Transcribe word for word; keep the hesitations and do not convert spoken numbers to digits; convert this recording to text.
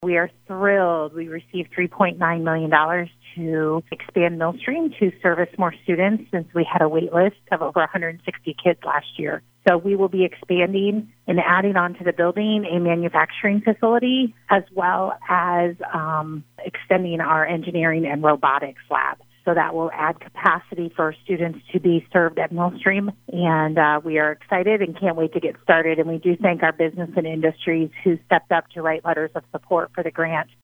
We are thrilled. We received three point nine million dollars to expand Millstream to service more students since we had a wait list of over one hundred sixty kids last year. So we will be expanding and adding onto the building a manufacturing facility as well as um, extending our engineering and robotics lab. So that will add capacity for students to be served at Millstream. And uh, we are excited and can't wait to get started. And we do thank our business and industries who stepped up to write letters of support for the grant.